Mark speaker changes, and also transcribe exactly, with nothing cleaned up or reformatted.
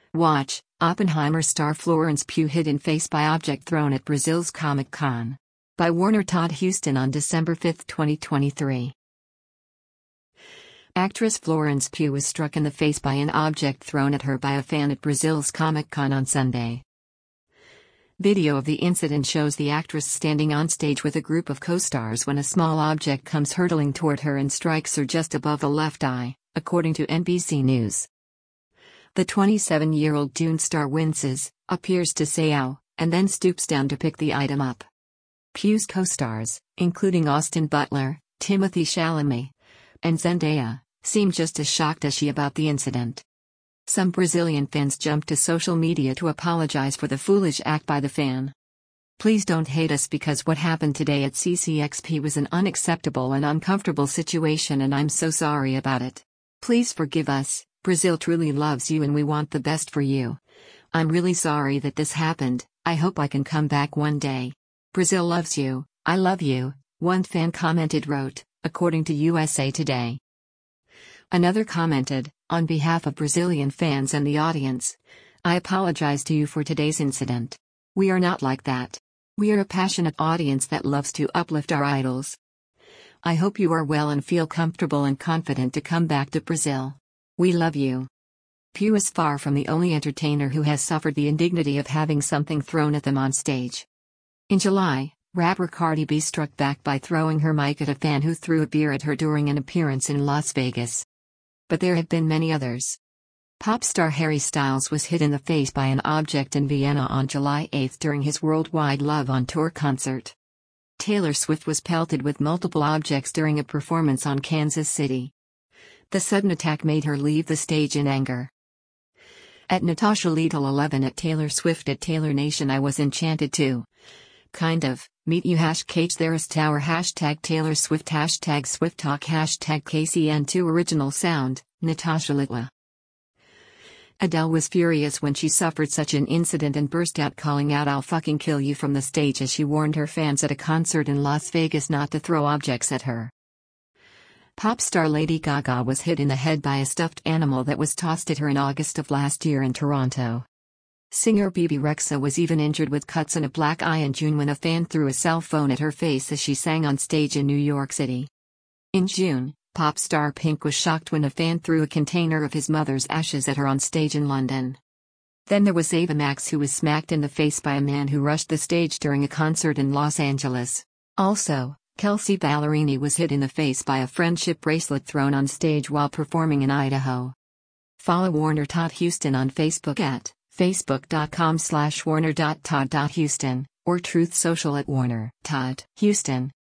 Speaker 1: Watch, Oppenheimer star Florence Pugh hit in face by object thrown at Brazil's Comic-Con. By Warner Todd Huston on December fifth, twenty twenty-three. Actress Florence Pugh was struck in the face by an object thrown at her by a fan at Brazil's Comic-Con on Sunday. Video of the incident shows the actress standing on stage with a group of co-stars when a small object comes hurtling toward her and strikes her just above the left eye, according to N B C News. The twenty-seven-year-old Dune star winces, appears to say ow, and then stoops down to pick the item up. Pugh's co-stars, including Austin Butler, Timothée Chalamet, and Zendaya, seem just as shocked as she about the incident. Some Brazilian fans jumped to social media to apologize for the foolish act by the fan. Please don't hate us because what happened today at C C X P was an unacceptable and uncomfortable situation and I'm so sorry about it. Please forgive us. Brazil truly loves you and we want the best for you. I'm really sorry that this happened, I hope I can come back one day. Brazil loves you, I love you, one fan commented wrote, according to U S A Today. Another commented, on behalf of Brazilian fans and the audience, I apologize to you for today's incident. We are not like that. We are a passionate audience that loves to uplift our idols. I hope you are well and feel comfortable and confident to come back to Brazil. We love you. Pugh is far from the only entertainer who has suffered the indignity of having something thrown at them on stage. In July, rapper Cardi B struck back by throwing her mic at a fan who threw a beer at her during an appearance in Las Vegas. But there have been many others. Pop star Harry Styles was hit in the face by an object in Vienna on July eighth during his worldwide Love on Tour concert. Taylor Swift was pelted with multiple objects during a performance on Kansas City. The sudden attack made her leave the stage in anger. At Natasha Lidl eleven at Taylor Swift at Taylor Nation I was enchanted too. Kind of, meet you hashtag There's Tower hashtag Taylor Swift hashtag Swift Talk hashtag K C N two Original Sound, Natasha Lidl. Adele was furious when she suffered such an incident and burst out calling out I'll fucking kill you from the stage as she warned her fans at a concert in Las Vegas not to throw objects at her. Pop star Lady Gaga was hit in the head by a stuffed animal that was tossed at her in August of last year in Toronto. Singer Bebe Rexha was even injured with cuts and a black eye in June when a fan threw a cell phone at her face as she sang on stage in New York City. In June, pop star Pink was shocked when a fan threw a container of his mother's ashes at her on stage in London. Then there was Ava Max who was smacked in the face by a man who rushed the stage during a concert in Los Angeles. Also, Kelsea Ballerini was hit in the face by a friendship bracelet thrown on stage while performing in Idaho. Follow Warner Todd Huston on Facebook at facebook.com slash warner.todd.huston or Truth Social at Warner Todd Huston.